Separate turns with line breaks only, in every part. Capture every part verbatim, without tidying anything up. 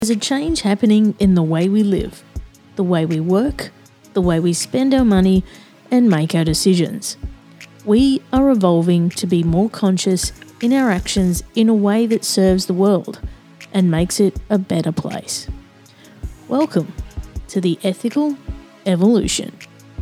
There's a change happening in the way we live, the way we work, the way we spend our money and make our decisions. We are evolving to be more conscious in our actions in a way that serves the world and makes it a better place. Welcome to the Ethical Evolution.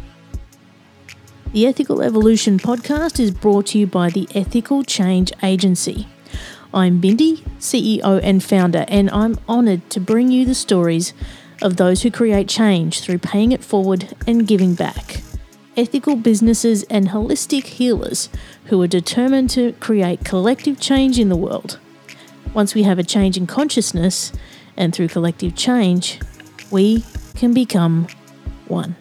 The Ethical Evolution podcast is brought to you by the Ethical Change Agency. I'm Bindi, C E O and founder, and I'm honoured to bring you the stories of those who create change through paying it forward and giving back. Ethical businesses and holistic healers who are determined to create collective change in the world. Once we have a change in consciousness, and through collective change, we can become one.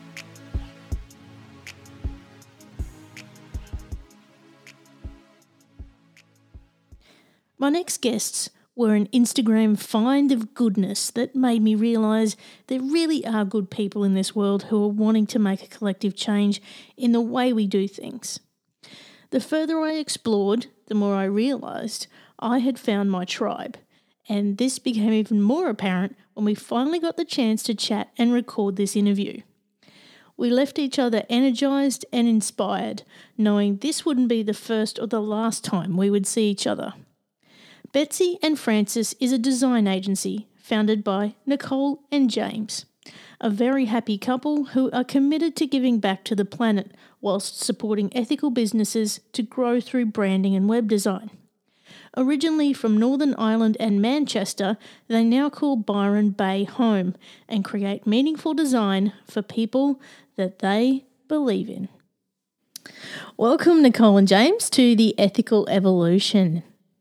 My next guests were an Instagram find of goodness that made me realise there really are good people in this world who are wanting to make a collective change in the way we do things. The further I explored, the more I realised I had found my tribe, and this became even more apparent when we finally got the chance to chat and record this interview. We left each other energised and inspired, knowing this wouldn't be the first or the last time we would see each other. Betsy and Francis is a design agency founded by Nicole and James, a very happy couple who are committed to giving back to the planet whilst supporting ethical businesses to grow through branding and web design. Originally from Northern Ireland and Manchester, they now call Byron Bay home and create meaningful design for people that they believe in. Welcome, Nicole and James, to the Ethical Evolution.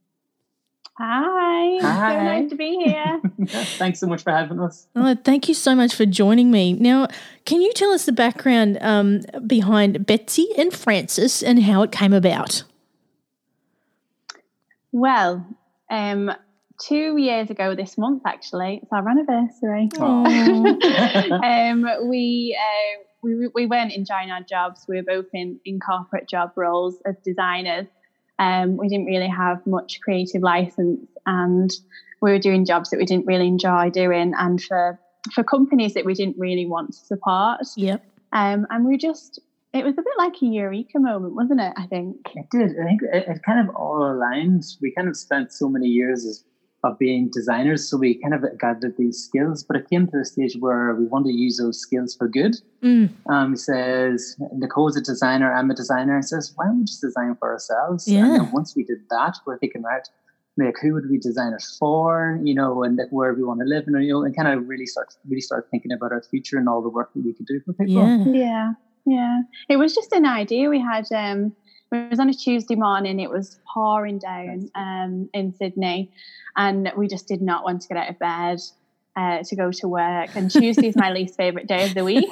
Hi.
Hi.
So nice to be here.
Thanks so much for having us.
Oh, thank you so much for joining me. Now, can you tell us the background um, behind Betsy and Francis and how it came about?
Well, um, two years ago this month, actually, it's our anniversary. um, we, uh, we we weren't enjoying our jobs. We were both in, in corporate job roles as designers. Um, we didn't really have much creative license, and we were doing jobs that we didn't really enjoy doing, and for for companies that we didn't really want to support.
Yep.
Um, and we just, it was a bit like a eureka moment, wasn't it? I think
it did. I think it, it kind of all aligned. We kind of spent so many years as, of being designers, so we kind of gathered these skills. But it came to a stage where we wanted to use those skills for good.
Mm.
Um, he says, Nicole's a designer, I'm a designer. He says, why don't we just design for ourselves?
Yeah.
And then once we did that, we're thinking, right, like who would we design it for? You know, and like, where we want to live, and you know, and kind of really start really start thinking about our future and all the work that we could do for people.
Yeah.
Yeah, yeah. It was just an idea we had. Um, it was on a Tuesday morning. It was pouring down um, in Sydney, and we just did not want to get out of bed uh, to go to work. And Tuesday is my least favourite day of the week.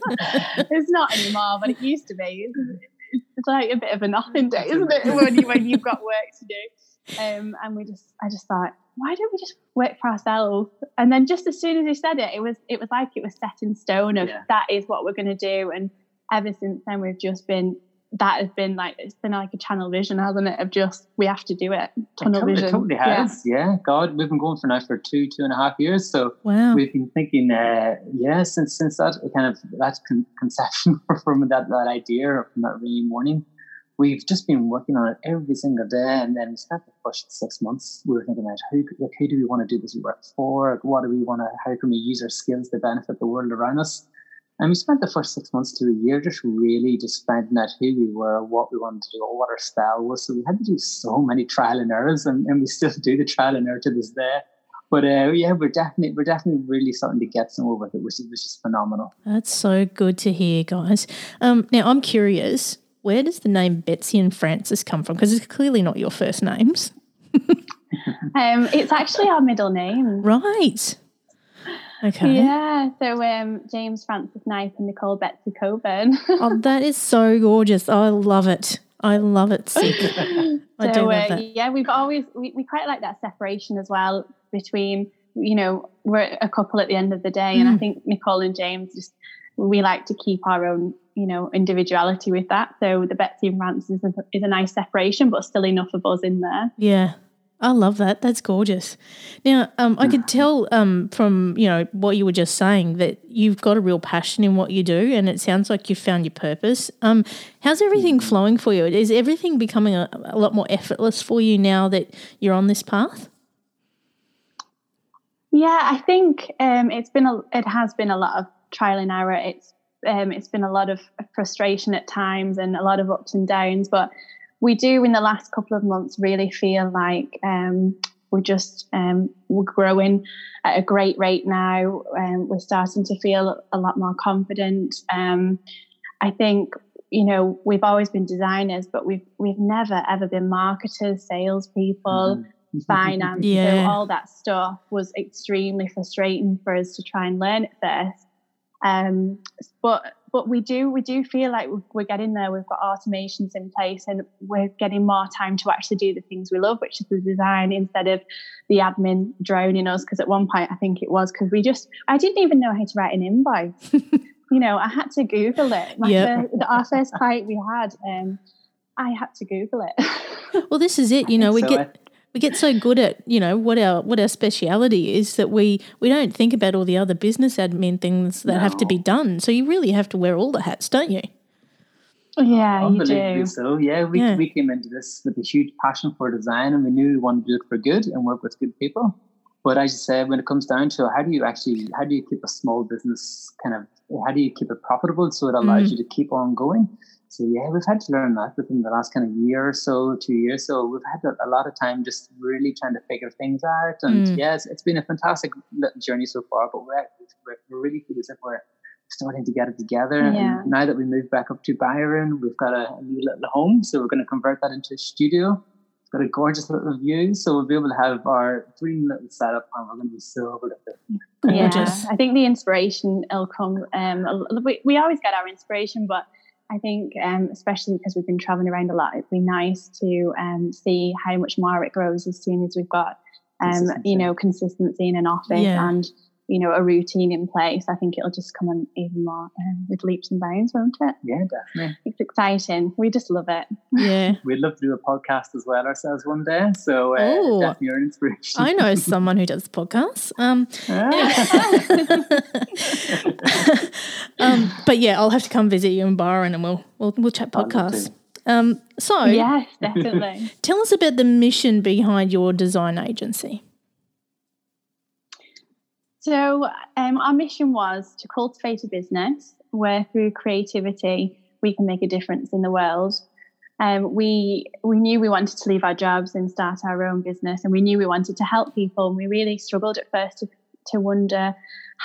It's not anymore, but it used to be. It's, it's like a bit of a nothing day, isn't it? When you when you've got work to do. Um, and we just, I just thought, why don't we just work for ourselves? And then just as soon as he said it, it was, it was like it was set in stone of
yeah. that
is what we're going to do. And ever since then, we've just been. That has been like, it's been like a channel vision, hasn't it? Of just, we have to do it. Tunnel
it totally,
vision.
It totally has, yeah. yeah. God, we've been going for now for two, two and a half years. So
wow.
we've been thinking, uh, yeah, since since that kind of, that con- conception from that, that idea from that rainy morning, we've just been working on it every single day. And then we spent the first six months, we were thinking about who, like, who do we want to do this work for? Like, what do we want to, how can we use our skills to benefit the world around us? And we spent the first six months to a year just really just finding out who we were, what we wanted to do, or what our style was. So we had to do so many trial and errors, and, and we still do the trial and error to this day. But uh, yeah, we're definitely we're definitely really starting to get somewhere with it, which is, which is phenomenal.
That's so good to hear, guys. Um, now I'm curious, where does the name Betsy and Francis come from? Because it's clearly not your first names.
um, it's actually our middle name.
Right. Okay.
Yeah, so um, James Francis Knight and Nicole Betsy Coburn.
Oh, that is so gorgeous. I love it. I love it. Sick. I
so,
do love
uh,
that.
Yeah, we've always, we, we quite like that separation as well between, you know, we're a couple at the end of the day. Mm. And I think Nicole and James just, we like to keep our own, you know, individuality with that. So the Betsy and Francis is a, is a nice separation, but still enough of us in there.
Yeah. I love that. That's gorgeous. Now, um, I could tell um, from, you know, what you were just saying that you've got a real passion in what you do, and it sounds like you've found your purpose. Um, how's everything flowing for you? Is everything becoming a, a lot more effortless for you now that you're on this path?
Yeah, I think um, it's been a, it has been a lot of trial and error. It's um, it's been a lot of frustration at times and a lot of ups and downs, but we do in the last couple of months really feel like um, we're just um, we're growing at a great rate now. Um, we're starting to feel a lot more confident. Um, I think, you know, we've always been designers, but we've we've never ever been marketers, salespeople, mm-hmm. finance.
Yeah.
So all that stuff was extremely frustrating for us to try and learn at first. Um, but but we do we do feel like we're getting there. We've got automations in place, and we're getting more time to actually do the things we love, which is the design, instead of the admin drowning us. Because at one point, I think it was because we just I didn't even know how to write an invoice. You know, I had to Google it. My
Yep.
first, our first client we had, um, I had to Google it.
Well, this is it. You know, we
so
get.
I-
We get so good at, you know, what our what our speciality is that we, we don't think about all the other business admin things that
No.
have to be done. So you really have to wear all the hats, don't you?
Yeah, you
Unbelievably
do.
so. Yeah, we
Yeah.
we came into this with a huge passion for design, and we knew we wanted to do it for good and work with good people. But as you said, when it comes down to how do you actually how do you keep a small business kind of how do you keep it profitable so it allows
Mm.
you to keep on going? So yeah, we've had to learn that within the last kind of year or so, two years. So we've had a, a lot of time just really trying to figure things out. And
Mm.
yes, it's been a fantastic little journey so far. But we're we're, we're really feel as if we're starting to get it together.
Yeah.
And now that we moved back up to Byron, we've got a, a new little home. So we're going to convert that into a studio. It's got a gorgeous little view. So we'll be able to have our dream little setup, and we're going to be so over it.
Gorgeous.
Yeah, I think the inspiration will come. Um, we, we always get our inspiration, but I think, um, especially because we've been traveling around a lot, it'd be nice to um, see how much more it grows as soon as we've got, um,
Consistency.
you know, consistency in an office
Yeah.
and, you know, a routine in place. I think it'll just come on even more um, with leaps and bounds, won't it?
Yeah, definitely.
It's exciting. We just love it.
Yeah.
We'd love to do a podcast as well ourselves one day. So uh,
Oh.
definitely you're an inspiration.
I know someone who does podcasts. Um, um, but yeah, I'll have to come visit you in Byron and we'll we'll, we'll chat
I'd love
podcasts.
to.
Um, so
Yes, definitely.
tell us about the mission behind your design agency.
So um, our mission was to cultivate a business where through creativity we can make a difference in the world. Um, we we knew we wanted to leave our jobs and start our own business, and we knew we wanted to help people. And we really struggled at first to, to wonder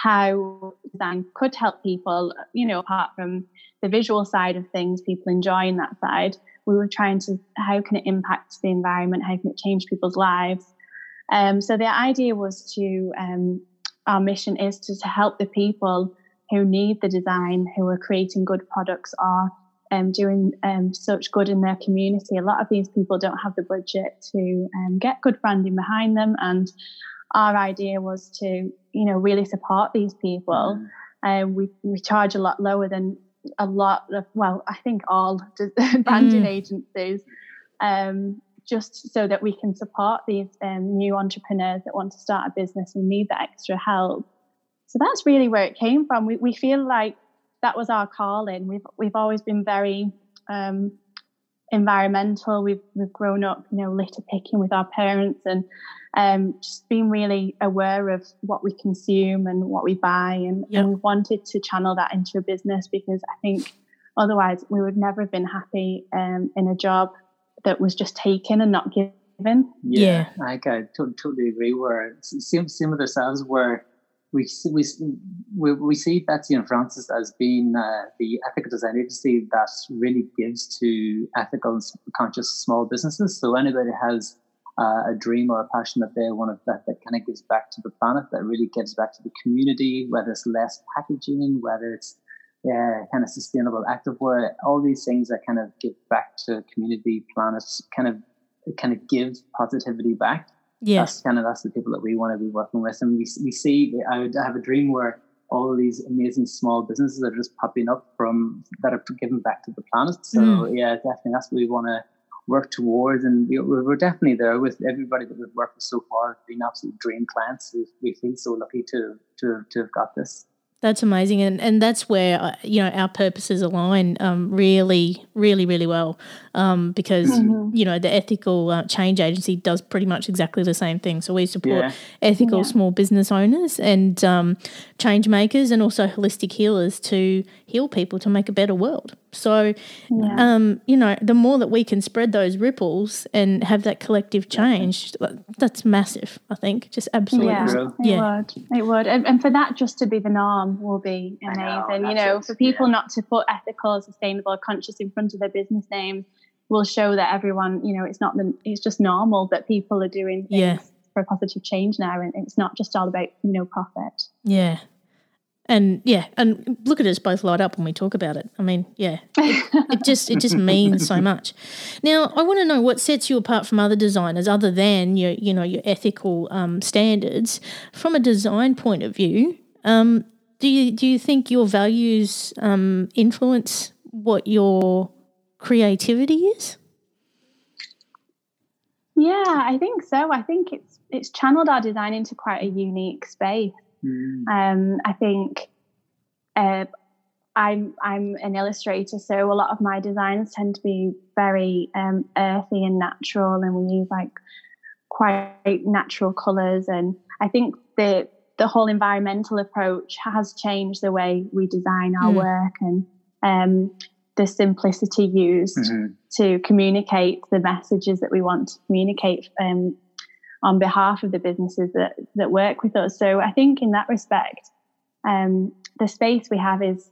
how design could help people, you know, apart from the visual side of things, people enjoying that side. We were trying to, how can it impact the environment? How can it change people's lives? Um, so the idea was to... Um, Our mission is to, to help the people who need the design, who are creating good products or um, doing um, such good in their community. A lot of these people don't have the budget to um, get good branding behind them. And our idea was to, you know, really support these people. And mm. uh, we, we charge a lot lower than a lot of, well, I think all branding mm. agencies. Um, just so that we can support these um, new entrepreneurs that want to start a business and need that extra help. So that's really where it came from. We we feel like that was our calling. We've we've always been very um, environmental. We've we've grown up, you know, litter picking with our parents, and um, just being really aware of what we consume and what we buy, and,
yep.
and we wanted to channel that into a business because I think otherwise we would never have been happy um, in a job that was just taken and not given.
Yeah, yeah. I, I to- totally agree. Where same same with ourselves, where we we we, we see Betsy and Francis as being uh, the ethical design agency that really gives to ethical, conscious small businesses. So anybody has uh, a dream or a passion that they want to that, that kind of gives back to the planet, that really gives back to the community, whether it's less packaging, whether it's yeah, kind of sustainable activewear, all these things that kind of give back to community, planet, kind of kind of give positivity back.
Yeah.
That's kind of that's the people that we want to be working with. And we we see, I would have a dream where all of these amazing small businesses are just popping up from that are giving back to the planet. So mm. yeah, definitely that's what we want to work towards. And we, we're definitely there with everybody that we've worked with so far. Been absolute dream clients. We, we feel so lucky to to to have got this.
That's amazing, and and that's where uh, you know our purposes align um, really, really, really well, um, because mm-hmm. you know the Ethical uh, Change Agency does pretty much exactly the same thing. So we support yeah. ethical yeah. small business owners and um, change makers, and also holistic healers to heal people to make a better world. So, yeah. um, you know, the more that we can spread those ripples and have that collective change, that's massive, I think. Just absolutely.
Yeah, it yeah. would. It would. And, and for that just to be the norm will be amazing. Know, you know, it. for people yeah. not to put ethical, sustainable, conscious in front of their business name will show that everyone, you know, it's not the, it's just normal that people are doing things
yeah.
for a positive change now. And it's not just all about, you know, profit.
Yeah. And yeah, and look at us both light up when we talk about it. I mean, yeah, it, it just it just means so much. Now, I want to know what sets you apart from other designers, other than your you know your ethical um, standards. From a design point of view, um, do you do you think your values um, influence what your creativity is?
Yeah, I think so. I think it's it's channeled our design into quite a unique space. Um, I think uh, I'm I'm an illustrator, so a lot of my designs tend to be very um, earthy and natural, and we use like quite natural colours. And I think the the whole environmental approach has changed the way we design our mm. work, and um, the simplicity used mm-hmm. to communicate the messages that we want to communicate. Um, on behalf of the businesses that, that work with us. So I think in that respect, um, the space we have is,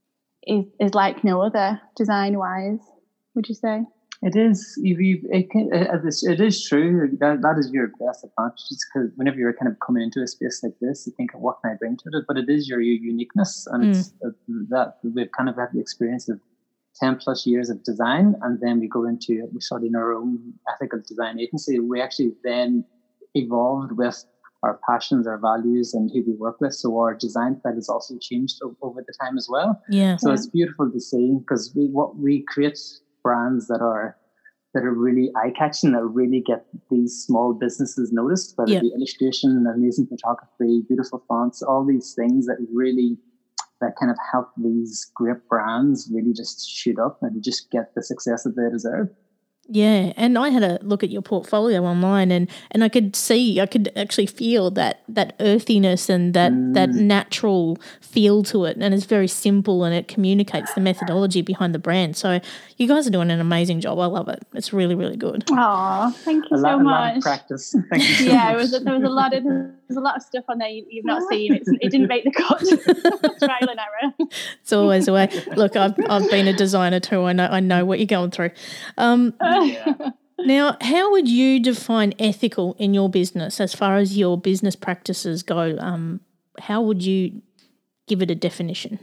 is is like no other design-wise, would you say?
It is. You, you, it, can, it, it is true. That, that is your best advantage, because whenever you're kind of coming into a space like this, you think, what can I bring to it? But it is your, your uniqueness. And mm. it's uh, that we've kind of had the experience of ten plus years of design, and then we go into, we started in our own ethical design agency. We actually then evolved with our passions, our values, and who we work with. So our design style has also changed o- over the time as well.
Yeah.
So
yeah.
it's beautiful to see, because we what we create brands that are that are really eye-catching, that really get these small businesses noticed, whether
yeah.
it be illustration, amazing photography, beautiful fonts, all these things that really that kind of help these great brands really just shoot up and just get the success that they deserve.
Yeah, and I had a look at your portfolio online, and, and I could see, I could actually feel that, that earthiness and that, mm. that natural feel to it, and it's very simple, and it communicates the methodology behind the brand. So you guys are doing an amazing job. I love it. It's really, really good.
Oh, thank you
a
so
lot,
much.
A lot of practice. Thank you so
yeah,
much.
It was, there was a lot of there's a lot of stuff on there you, you've not seen. It's, it didn't make the cut. Trial and error.
It's always the way. Look, I've I've been a designer too. I know I know what you're going through. Um,
yeah.
Now, how would you define ethical in your business as far as your business practices go? Um, how would you give it a definition?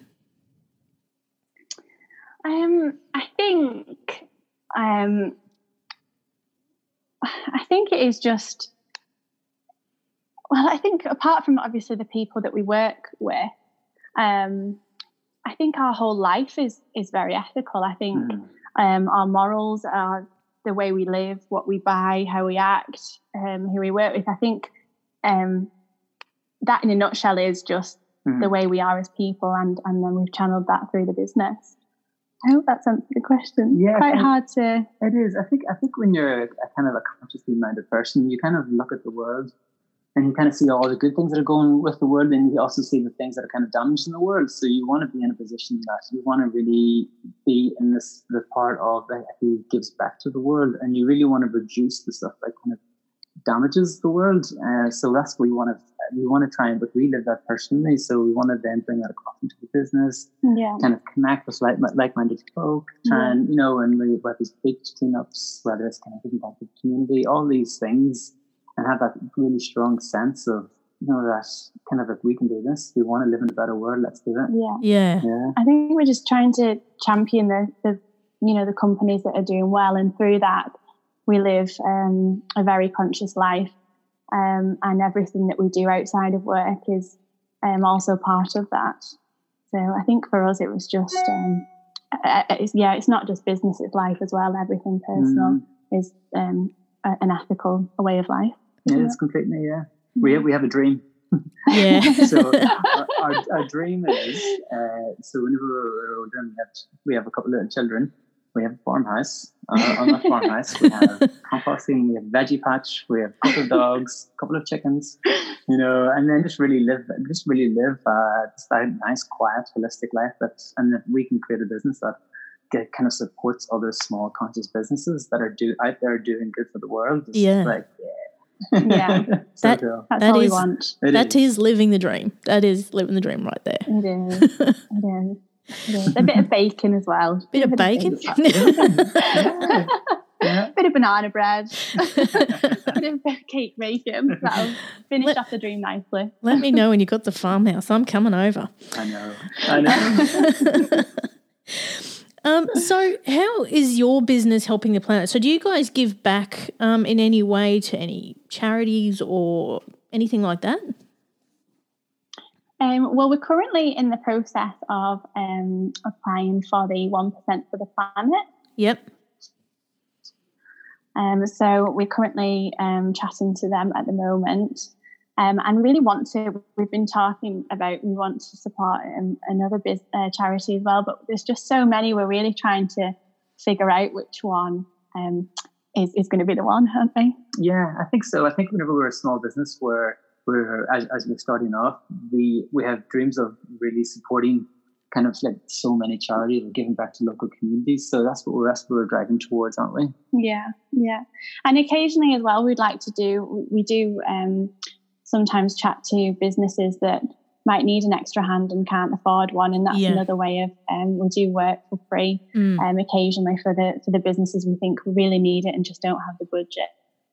Um, I think, um, I think it is just. Well, I think apart from obviously the people that we work with, um, I think our whole life is is very ethical. I think mm. um, our morals are the way we live, what we buy, how we act, um, who we work with. I think um, that in a nutshell is just mm. the way we are as people, and, and then we've channeled that through the business. I hope that's answered the question.
Yeah,
quite
it,
hard to.
It is. I think. I think when you're a, a kind of a consciously minded person, you kind of look at the world, and you kind of see all the good things that are going with the world, and you also see the things that are kind of damaging the world. So you want to be in a position that you want to really be in this the part of that who gives back to the world, and you really want to reduce the stuff that kind of damages the world. Uh, so that's what we want to we want to try and, but we live that personally. So we want to then bring that across into the business,
yeah.
kind of connect with like like-minded folk, try yeah. and you know, and we whether it's beach cleanups, whether it's kind of giving back to the community, all these things. And have that really strong sense of, you know, that kind of, if we can do this, we want to live in a better world, let's do it.
Yeah.
Yeah.
yeah.
I think we're just trying to champion the, the, you know, the companies that are doing well. And through that, we live um, a very conscious life. Um, and everything that we do outside of work is um, also part of that. So I think for us, it was just, um, it's, yeah, it's not just business, it's life as well, everything personal.
Mm.
is um, a, an ethical way of life.
Yeah, it's completely, yeah. We have, we have a dream.
Yeah.
So our, our, our dream is, uh, so whenever we're older and we have, we have a couple of little children, we have a farmhouse. Uh, on that farmhouse, we have composting, we have veggie patch, we have a couple of dogs, a couple of chickens, you know, and then just really live, just really live uh, just a nice, quiet, holistic life. That's, and that we can create a business that get, kind of supports other small, conscious businesses that are do out there doing good for the world. Just
yeah.
Like, yeah.
Yeah,
so
that,
cool.
that's
that
all
is,
we want.
It
that
is.
is living the dream. That is living the dream right there.
It is. It is. It is. A bit of bacon as well.
Bit of bacon.
Yeah. Yeah.
Bit of banana bread. Bit of cake bacon. That'll finish
Let-
off the dream nicely.
Let me know when you've got the farmhouse. I'm coming over.
I know. I know.
Um, so how is your business helping the planet? So do you guys give back um, in any way to any charities or anything like that?
Um, well, we're currently in the process of um, applying for the one percent for the planet.
Yep.
Um, so we're currently um, chatting to them at the moment, um, and really want to. We've been talking about we want to support um, another biz, uh, charity as well, but there's just so many. We're really trying to figure out which one um, is is going to be the one, aren't we?
Yeah, I think so. I think whenever we're a small business, we're we're as, as we're starting off, we we have dreams of really supporting kind of like so many charities and giving back to local communities. So that's what we're that's what we're driving towards, aren't we?
Yeah, yeah. And occasionally as well, we'd like to do, we do um, sometimes chat to businesses that might need an extra hand and can't afford one. And that's
Yeah.
another way of, um, we do work for free
Mm.
um, occasionally for the for the businesses we think really need it and just don't have the budget.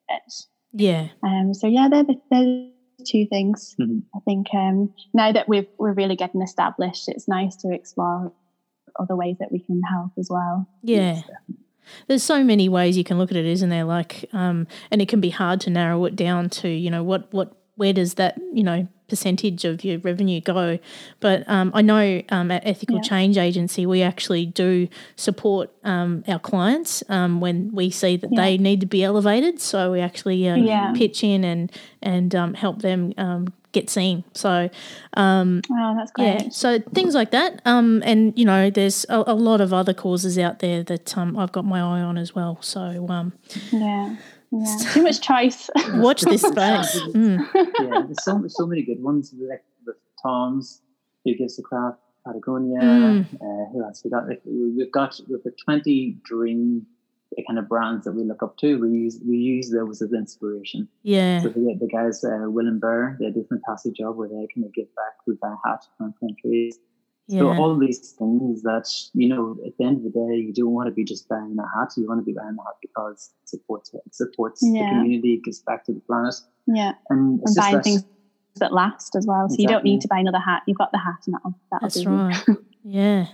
Yeah.
Um, so yeah, they're the, they're the two things.
Mhm.
I think um, now that we've, we're really getting established, it's nice to explore other ways that we can help as well.
Yeah. There's so many ways you can look at it, isn't there? Like, um, and it can be hard to narrow it down to, you know, what, what, where does that, you know, percentage of your revenue go? But um, I know um, at Ethical
Yeah.
Change Agency, we actually do support um, our clients um, when we see that
Yeah.
they need to be elevated. So we actually uh,
Yeah.
pitch in and and um, help them um, get seen. So um,
Oh, that's great.
yeah, so things like that. Um, and, you know, there's a, a lot of other causes out there that um, I've got my eye on as well. So um,
Yeah. Yeah. Too much choice.
watch this space. Mm.
Yeah, there's so so many good ones like with Tom's, Who Gives a Crap, Patagonia.
Mm.
Uh, who else we got? Like, we- we've got we've got twenty dream uh, kind of brands that we look up to. We use we use those as inspiration.
Yeah,
So the, the guys, uh, Will and Burr, they do a fantastic job where they kind of give back. We buy hats from countries. So
yeah,
all these things that, you know, at the end of the day, you don't want to be just buying a hat. You want to be buying a hat because it supports it supports the
Yeah.
community, it gives back to the planet.
Yeah.
And it's
And
just
buying
that-
things that last as well. So you don't
Exactly.
need to buy another hat. You've got the hat and that'll, that'll
that's
do you.
right. Yeah.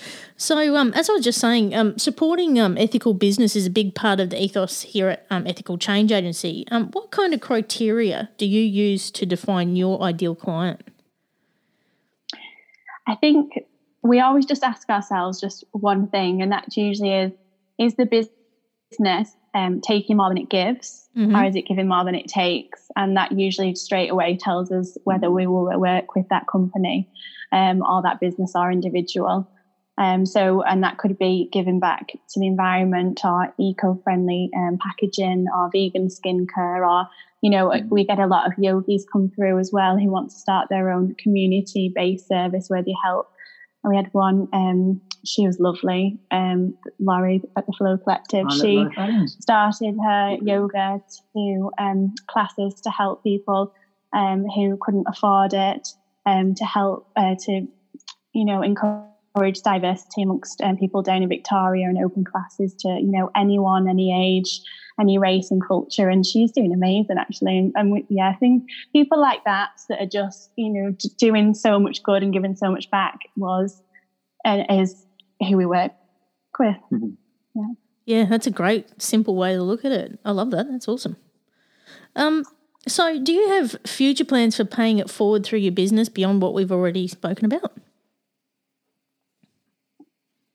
So um, as I was just saying, um, supporting um, ethical business is a big part of the ethos here at um, Ethical Change Agency. Um, what kind of criteria do you use to define your ideal client?
I think we always just ask ourselves just one thing, and that usually is, is the business um, taking more than it gives,
Mhm.
or is it giving more than it takes? And that usually straight away tells us whether we will work with that company um, or that business or individual. Um, so, and that could be giving back to the environment or eco-friendly um, packaging or vegan skincare, or, you know,
Mhm.
we get a lot of yogis come through as well who want to start their own community-based service where they help. And we had one, um, she was lovely, um, Laurie at the Flow Collective.
Oh,
She
look, look,
started her
Mhm.
yoga to um, classes to help people um, who couldn't afford it, um, to help uh, to, you know, encourage diversity amongst um, people down in Victoria and open classes to, you know, anyone, any age, any race and culture. And she's doing amazing, actually. And, and we, yeah, I think people like that that are just, you know, d- doing so much good and giving so much back was and is who we work with.
Mhm.
Yeah, that's a great, simple way to look at it. I love that. That's awesome. Um, so do you have future plans for paying it forward through your business beyond what we've already spoken about?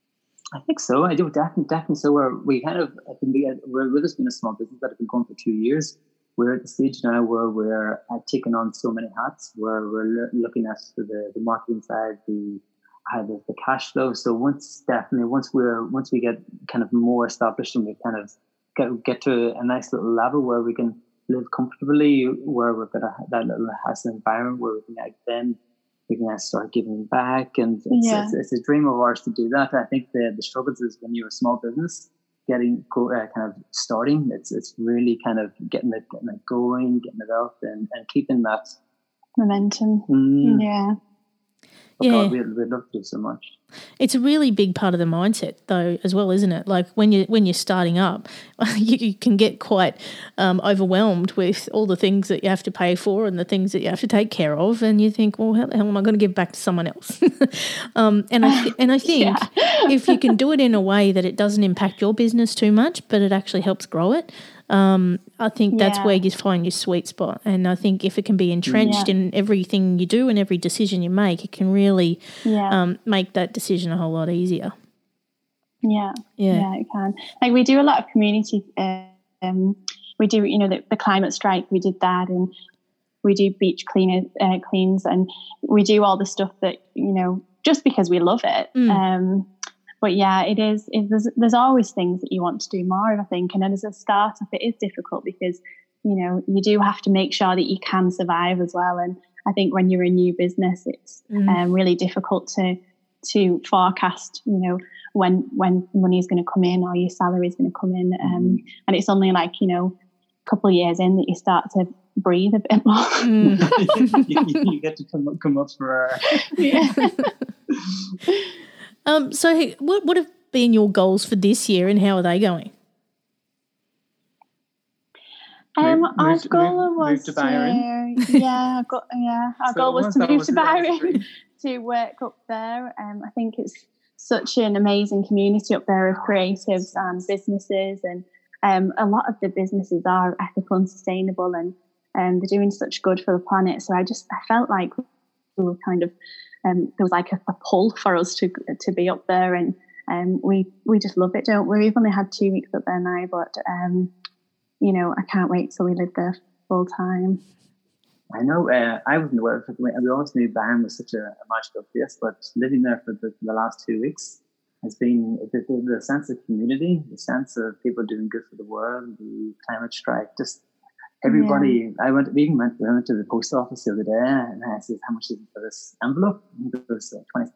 I think so. I do definitely, definitely. So we're we kind of I think we, we're with us being a small business that have been going for two years. We're at the stage now where we're uh, taking on so many hats. Where we're lo- looking at the the marketing side, the uh, the, the cash flow. So once definitely once we're once we get kind of more established and we kind of get get to a nice little level where we can live comfortably, where we've got a, that little house environment where we can like, then we can start giving back, and it's,
Yeah.
it's, it's a dream of ours to do that. I think the the struggles is when you're a small business, getting go, uh, kind of starting. It's it's really kind of getting it getting it going, getting it out, and, and keeping that
Momentum.
Mm,
Yeah.
oh
Yeah.
God, we'd, we'd love to do so much.
It's a really big part of the mindset, though, as well, isn't it? Like when you when you're starting up, you, you can get quite um, overwhelmed with all the things that you have to pay for and the things that you have to take care of, and you think, well, how the hell am I going to give back to someone else? um, and I th- and I think
Yeah.
if you can do it in a way that it doesn't impact your business too much, but it actually helps grow it, um, I think that's
Yeah.
where you find your sweet spot. And I think if it can be entrenched
Yeah.
in everything you do and every decision you make, it can really
Yeah.
um, make that decision a whole lot easier.
Yeah,
Yeah.
yeah, it can. Like we do a lot of community. Um, we do, you know, the, the climate strike. We did that, and we do beach cleaner uh, cleans, and we do all the stuff that you know just because we love it.
Mm.
Um, but yeah, it is. It, there's there's always things that you want to do more of, I think. And then as a startup, it is difficult because you know you do have to make sure that you can survive as well. And I think when you're a new business, it's
Mm.
um, really difficult to to forecast. You know. when when money is going to come in or your salary is going to come in, um, and it's only like you know a couple of years in that you start to breathe a bit more.
Mm.
you, you get to come up, come up for uh,
Yeah.
um, so hey, what what have been your goals for this year, and how are they going?
Um,
Move-
our
move to-
goal
move- move
was
to Byron.
to, yeah, our go- yeah, our
So
goal was
once
to
that
move
was
to
it, that was
Byron
great.
to work up there. Um, I think it's such an amazing community up there of creatives and businesses, and um, a lot of the businesses are ethical and sustainable, and um, they're doing such good for the planet. So I just I felt like we were kind of um, there was like a, a pull for us to to be up there, and um, we we just love it, don't we? We've only had two weeks up there now, but um, you know I can't wait till we live there full time.
I know. Uh, I wasn't aware of it. We we always knew Byron was such a, a magical place, but living there for the, the last two weeks has been the, the, the sense of community, the sense of people doing good for the world, the climate strike. Just everybody. I went. We even went, we went to the post office the other day, and I said, "How much is it for this envelope?" And it was uh, twenty.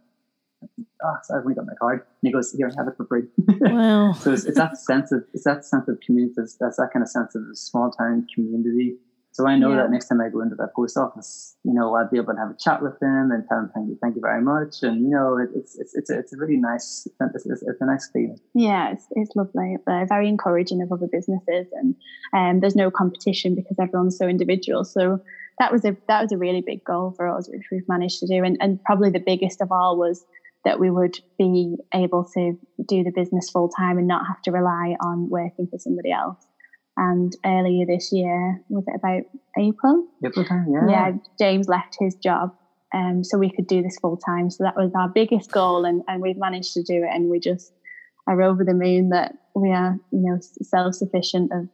Oh, sorry, we got my card. And he goes, "Here, have it for free."
Wow.
So it's, it's that sense of it's that sense of community. That's, that's that kind of sense of a small town community. So I know
Yeah.
that next time I go into that post office, you know, I'll be able to have a chat with them and tell them thank you, thank you very much. And you know, it, it's it's it's a, it's a really nice it's, it's, it's a nice feeling.
Yeah, it's, it's lovely up there. Very encouraging of other businesses, and um, there's no competition because everyone's so individual. So that was a that was a really big goal for us, which we've managed to do. And and probably the biggest of all was that we would be able to do the business full time and not have to rely on working for somebody else. And earlier this year, was it about April?
April time, yeah.
Yeah, James left his job, um, so we could do this full time. So that was our biggest goal, and, and we've managed to do it. And we just are over the moon that we are, you know, self sufficient. Of,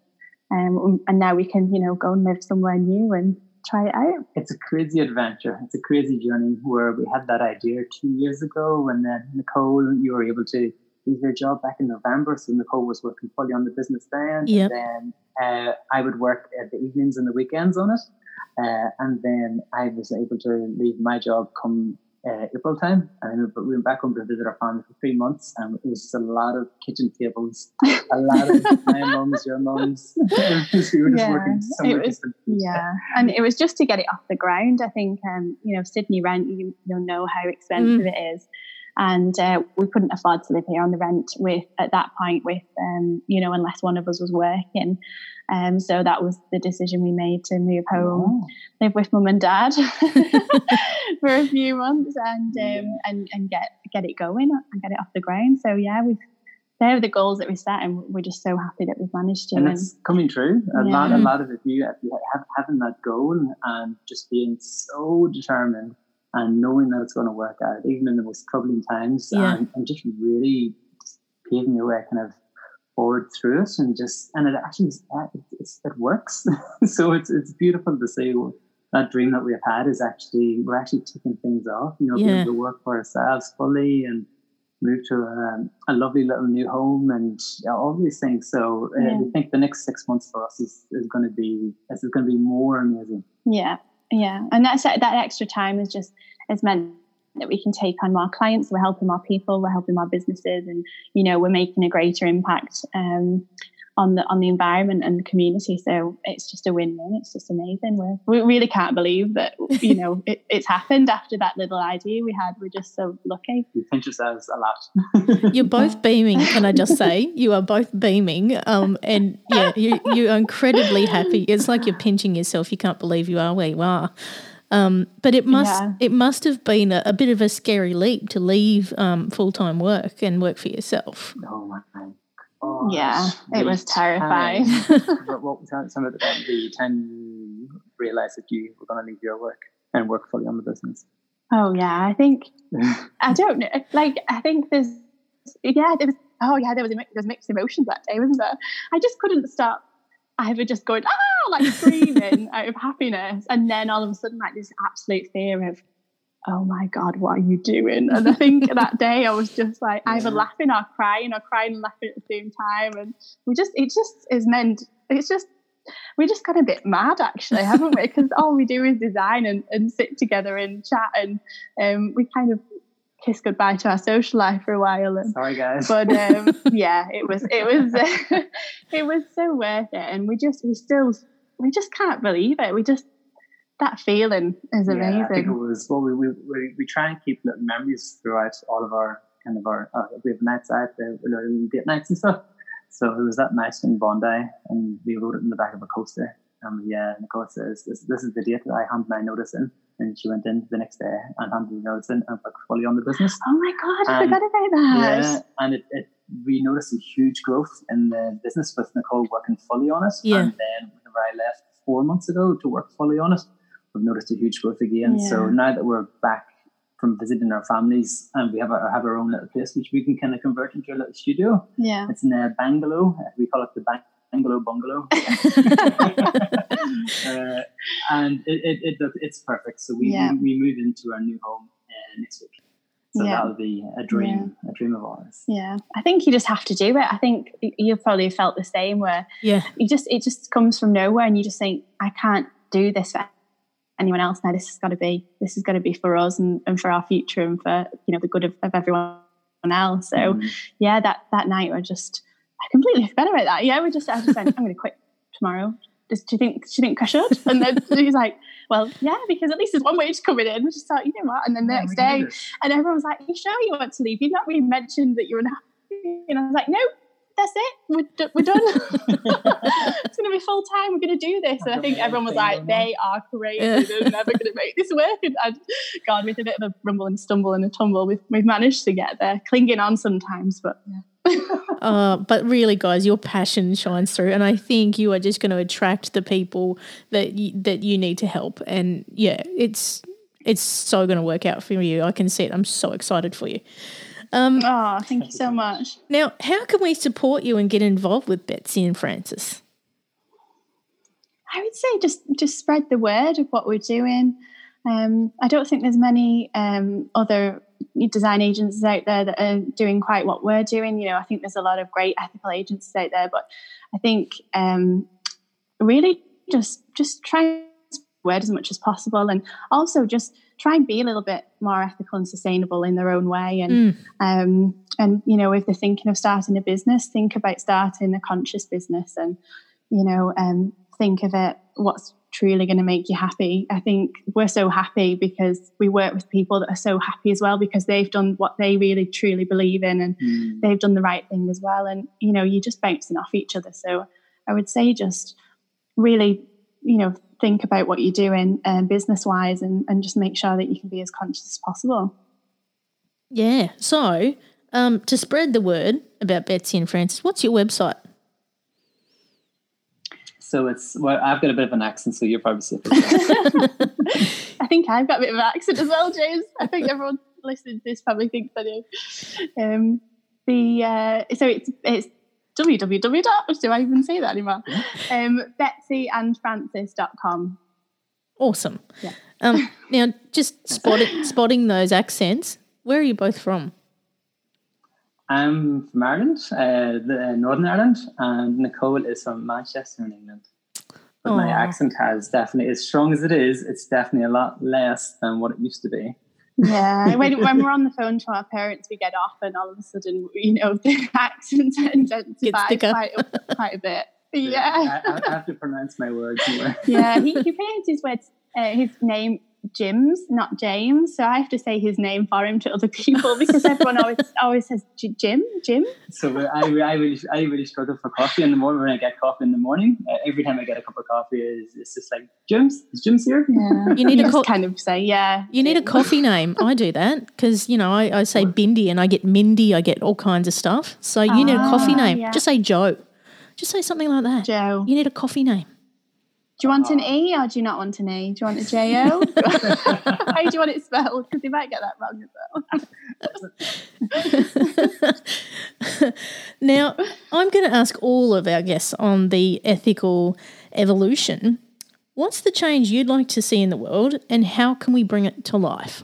um, and now we can, you know, go and live somewhere new and try it out.
It's a crazy adventure. It's a crazy journey where we had that idea two years ago when then Nicole, you were able to leave your job back in November. So Nicole was working fully on the business then.
Yep.
And then uh, I would work at the evenings and the weekends on it. Uh, and then I was able to leave my job come uh, April time. And we went back home to visit our family for three months. And it was just a lot of kitchen tables, a lot of my mums, your mums. We were just
Yeah,
working somewhere
it was-
different.
Yeah, and it was just to get it off the ground. I think, um, you know, Sydney rent, you you'll know how expensive
Mm.
it is. And uh, we couldn't afford to live here on the rent with at that point with, um, you know, unless one of us was working. Um, so that was the decision we made to move home, live with mum and dad for a few months and um,
Yeah.
and and get get it going and get it off the ground. So yeah, we've they're the goals that we set, and we're just so happy that we've managed to.
And
And
it's coming true. A
Yeah.
lot, a lot of it. You have, have having that goal and just being so determined and knowing that it's going to work out, even in the most troubling times,
Yeah.
and, and just really paving your way kind of forward through it, and just and it actually it, it's, it works. So it's it's beautiful to see that dream that we've had is actually we're actually taking things off. You know,
Yeah.
being able to work for ourselves fully and move to a, a lovely little new home and you know, all these things. So uh,
Yeah.
we think the next six months for us is, is going to be this is going to be more amazing.
Yeah, yeah, and that's that extra time is just is meant that we can take on more clients. We're helping more people, we're helping more businesses, and you know we're making a greater impact um, on the on the environment and the community. So it's just a win-win. It's just amazing. We're, we really can't believe that you know it, it's happened after that little idea we had. We're just so lucky.
We pinch ourselves a lot.
You're both beaming, can I just say? You are both beaming. Um, and yeah, you, you're incredibly happy. It's like you're pinching yourself. You can't believe you are where you are. Um, but it must
Yeah.
it must have been a, a bit of a scary leap to leave um, full-time work and work for yourself.
Oh my God.
Yeah, it was
The
terrifying.
time- what, what was that, some of the, the time you realised that you were going to leave your work and work fully on the business?
Oh yeah, I think I don't know. Like I think there's yeah there was oh yeah there was a, there was mixed emotions that day, wasn't there? I just couldn't stop either just going ah like screaming out of happiness, and then all of a sudden like this absolute fear of oh my God, what are you doing? And I think that day I was just like either
Yeah.
laughing or crying or crying and laughing at the same time, and we just it just is meant it's just we just got a bit mad actually, haven't we? Because all we do is design and, and sit together and chat, and um, we kind of kiss goodbye to our social life for a while. And,
Sorry, guys.
but um, yeah, it was it was uh, it was so worth it, and we just we still we just can't believe it. We just that feeling is amazing.
Yeah, I think it was well. We we we, we try and keep little memories throughout all of our kind of our. Uh, we have nights out, uh, little date nights and stuff. So it was that night in Bondi, and we wrote it in the back of a coaster. And yeah, Nicole says, this, this is the date that I handed my notice in. And she went in the next day and handed the notice in and worked fully on the business.
Oh my God, I
And-
forgot about that.
Yeah, and it, it we noticed a huge growth in the business with Nicole working fully on it.
Yeah.
And then whenever I left four months ago to work fully on it, we've noticed a huge growth again. So
Yeah.
now that we're back from visiting our families and we have our, have our own little place, which we can kind of convert into a little studio.
Yeah.
It's in a bungalow. We call it the bang- bungalow bungalow. uh, and it, it, it it's perfect. So we,
Yeah.
we, we move into our new home uh, next week. So
Yeah.
that'll be a dream, a dream of ours.
Yeah. I think you just have to do it. I think y- you've probably felt the same where
Yeah.
you just it just comes from nowhere and you just think, I can't do this for anyone else now. This has got to be this is going to be for us and, and for our future and for you know the good of, of everyone else. So
Mm.
yeah, that that night I just I completely forgot about that. Yeah, we just I just went, I'm going to quit tomorrow. Just, do you think do you think I should? And then he's like, well, yeah, because at least there's one wage coming in. I just thought, you know what? And then the
Yeah,
next
we can
day,
do this.
and everyone was like, you sure you want to leave? You've not really mentioned that you're unhappy. And I was like, no, that's it. We're, do- we're done. It's going to be full time. We're going to do this. And I think everyone was like, they are crazy.
Yeah.
They're never going to make this work. And, and God, with a bit of a rumble and stumble and a tumble, we've, we've managed to get there. Clinging on sometimes, but yeah.
Uh, but really, guys, your passion shines through, and I think you are just going to attract the people that you, that you need to help. And yeah, it's it's so going to work out for you. I can see it. I'm so excited for you. Um,
Oh, thank you so much.
now, how can we support you and get involved with Betsy and Francis?
I would say just just spread the word of what we're doing. Um, I don't think there's many um, other design agencies out there that are doing quite what we're doing. You know, I think there's a lot of great ethical agencies out there, but I think um, really just just try and spread the word as much as possible, and also just try and be a little bit more ethical and sustainable in their own way. And
Mm.
um, and you know, if they're thinking of starting a business, think about starting a conscious business, and you know, um, think of it what's truly going to make you happy. I think we're so happy because we work with people that are so happy as well because they've done what they really truly believe in and
Mm.
they've done the right thing as well. And you know, you're just bouncing off each other. So I would say just really, you know, think about what you're doing um, business wise and, and just make sure that you can be as conscious as possible.
Yeah. So, um, to spread the word about Betsy and Francis, what's your website?
So it's well, I've got a bit of an accent, so you're probably safe.
I think I've got a bit of an accent as well, James. I think everyone listening to this probably thinks I do. Um, the uh, so it's it's www. Do I even say that anymore? Um, Betsy and Francis dot com.
Awesome.
Yeah.
Um, now, just spotting spotting those accents. Where are you both from?
I'm from Ireland, uh, the, Northern Ireland, and Nicole is from Manchester in England. But my
Aw.
accent has definitely, as strong as it is, it's definitely a lot less than what it used to be.
Yeah, when when we're on the phone to our parents, we get off, and all of a sudden, you know, the accent intensifies quite a, quite a bit. Yeah,
I, I have to pronounce my words more.
Yeah, he, he pronounces words, uh, his name Jims, not James. So I have to say his name for him to other people because everyone always always says J- Jim, Jim.
So I, I really I really struggle for coffee in the morning. When I get coffee in the morning, uh, every time I get a cup of coffee, it's, it's just like Jims. Is Jims here?
Yeah,
You need
you
a co-
just kind of say yeah.
You need a coffee name. I do that because, you know, I, I say Bindi and I get Mindy. I get all kinds of stuff. So you need a coffee
Ah,
name.
yeah.
Just say Joe. Just say something like that.
Joe.
You need a coffee name.
Do you want an E or do you not want an E? Do you want a J O? How do you want it spelled? Because you might get that wrong as well.
Now, I'm going to ask all of our guests on the ethical evolution. What's the change you'd like to see in the world and how can we bring it to life?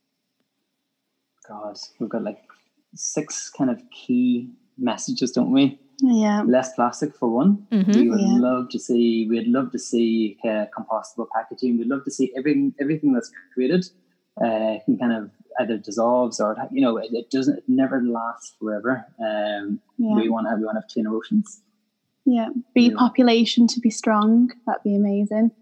God, we've got like six kind of key messages, don't we?
Yeah.
Less plastic for one.
Mhm.
We would
Yeah.
love to see. We'd love to see uh, compostable packaging. We'd love to see everything. Everything that's created uh, can kind of either dissolves or you know it, it doesn't. It never lasts forever. Um,
Yeah.
We want to. We want to have cleaner oceans.
Yeah, bee
Yeah.
population to be strong. That'd be amazing.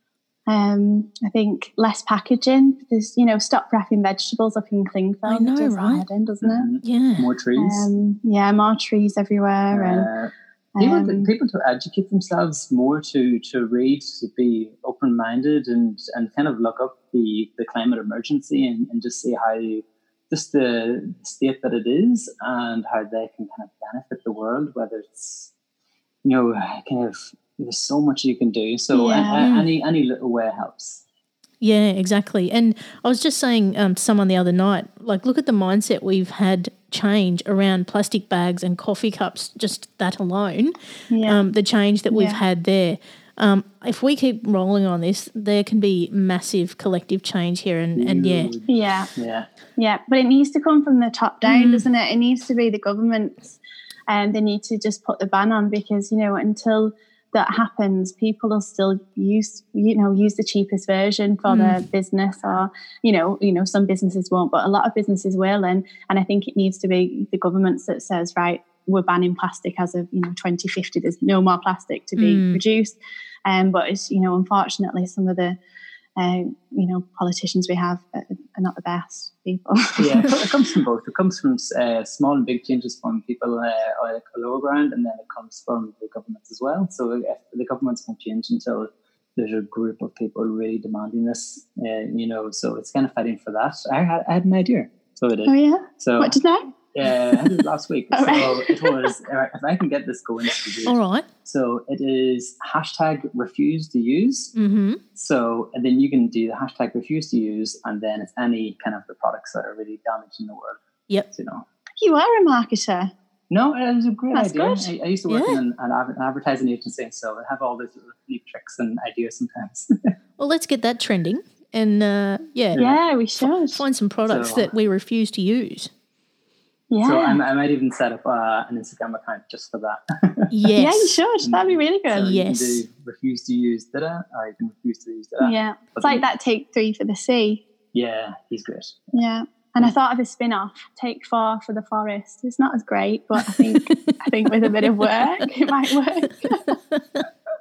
Um, I think less packaging. There's, you know, stop wrapping vegetables up in cling film.
I know,
It does our
right?
head in, doesn't it?
Mhm.
Yeah.
More trees.
Um, yeah, more trees everywhere,
Uh, people,
and
to,
um,
people to educate themselves more, to to read, to be open minded, and and kind of look up the the climate emergency and, and just see how just the state that it is and how they can kind of benefit the world. Whether it's you know kind of there's so much you can do. So a-
Yeah.
a- any any little way helps.
Yeah, exactly. And I was just saying um, to someone the other night, like, look at the mindset we've had change around plastic bags and coffee cups, just that alone,
yeah,
um, the change that we've
Yeah.
had there. Um, if we keep rolling on this, there can be massive collective change here. And, and yeah,
Huge.
yeah,
Yeah.
yeah. But it needs to come from the top down,
Mm.
doesn't it? It needs to be the governments, and they need to just put the ban on because you know until that happens, people will still use you know use the cheapest version for
Mm.
their business, or you know you know some businesses won't, but a lot of businesses will, and and I think it needs to be the governments that says right, we're banning plastic as of you know twenty fifty. There's no more plastic to be
Mm.
produced, um, but it's you know unfortunately some of the uh, you know politicians we have are, are not the best people.
Yeah, it comes from both. It comes from uh, small and big changes from people uh, on a lower ground, and then it comes from the governments as well. So if the governments won't change until there's a group of people really demanding this, uh, you know. So it's kind of fighting for that. I had, I had an idea, so I did.
Oh yeah,
So
what did I?
yeah, I had it last week.
All
So
right.
it was uh, if I can get this going, it's good.
all right.
So it is hashtag refuse to use.
Mm-hmm.
So and then you can do the hashtag refuse to use, and then it's any kind of the products that are really damaging the world.
Yep.
You know.
You are a marketer.
No, it was a great
That's
idea.
good.
I, I used to work
Yeah.
in an, an adver- an advertising agency, so I have all these little neat tricks and ideas sometimes.
Well, let's get that trending and, uh, yeah,
Yeah, we should.
find some products
So-
that we refuse to use.
Yeah.
So I'm, I might even set up uh, an Instagram account just for that.
Yes.
Yeah, you should. That'd be really
So
good.
you
Yes.
can do refuse to use da or you can refuse to use da.
Yeah.
But
It's like
then-
that take three for the sea.
Yeah, he's great.
Yeah. And I thought of a spin off, take four for the forest. It's not as great, but I think I think with a bit of work it might work.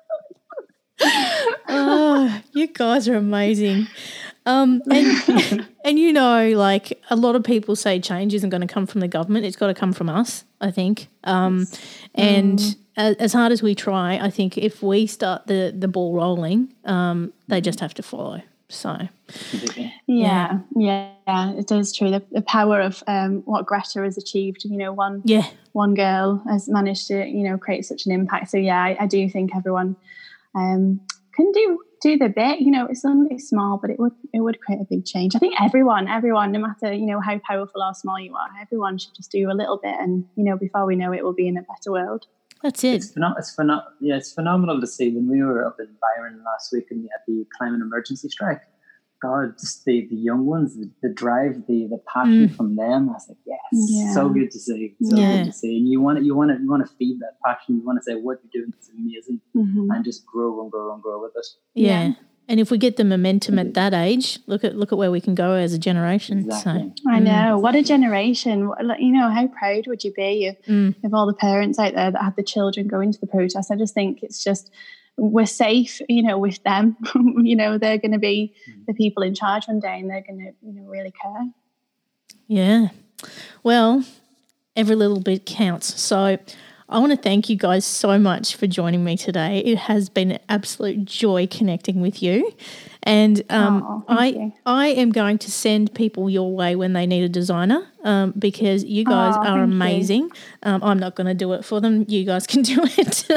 Oh, you guys are amazing. Um, and and you know, like a lot of people say change isn't going to come from the government. It's got to come from us, I think. Um, and
Mm.
a- as hard as we try, I think if we start the, the ball rolling, um, they just have to follow. So,
Completely.
Yeah, yeah, yeah, it is true. The, the power of um, what Greta has achieved. You know, one
yeah,
one girl has managed to you know create such an impact. So yeah, I, I do think everyone um, can do do the bit. You know, it's only small, but it would it would create a big change. I think everyone, everyone, no matter, you know, how powerful or small you are, everyone should just do a little bit, and, you know, before we know it, we'll be in a better world.
That's it.
It's, pheno- it's, pheno- yeah, it's phenomenal to see. When we were up in Byron last week and we had the climate emergency strike, God, just the, the young ones, the, the drive, the the passion mm. from them. I was like, yes, yeah. so good to see, so yeah. good to see. And you want to, you want to, you want to feed that passion. You want to say what you're doing is amazing, mm-hmm. and just grow and grow and grow with it.
Yeah. yeah. And if we get the momentum at that age, look at look at where we can go as a generation.
Exactly.
So,
I know. Mm. What a generation. You know, how proud would you be if, mm. if all the parents out there that had the children go into the protest? I just think it's just, we're safe, you know, with them. You know, they're going to be the people in charge one day, and they're going to, you know, really care.
Yeah. Well, every little bit counts. So I want to thank you guys so much for joining me today. It has been an absolute joy connecting with you. And um,
oh,
I
you.
I am going to send people your way when they need a designer um, because you guys
oh,
are amazing. Um, I'm not going to do it for them. You guys can do it.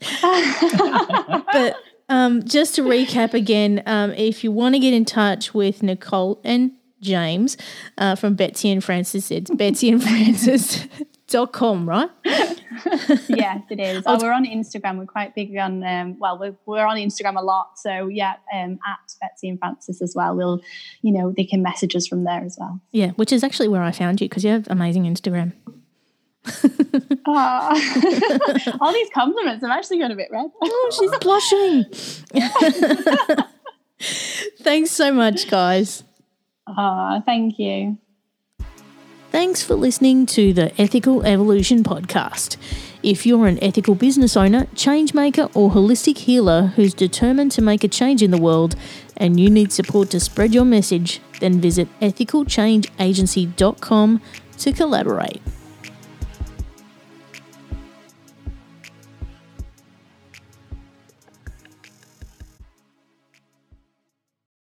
But um, just to recap again, um, if you want to get in touch with Nicole and James uh, from Betsy and Francis, it's Betsy and Francis. Dot com, right?
Yes, it is. Oh, we're on Instagram. We're quite big on, um, well, we're, we're on Instagram a lot. So, yeah, um, at Betsy and Francis as well. We'll, you know, they can message us from there as well.
Yeah, which is actually where I found you because you have amazing Instagram.
Oh. All these compliments. I'm actually going a bit red.
Oh, she's blushing. Thanks so much, guys.
Oh, thank you.
Thanks for listening to the Ethical Evolution podcast. If you're an ethical business owner, change maker, or holistic healer who's determined to make a change in the world and you need support to spread your message, then visit ethical change agency dot com to collaborate.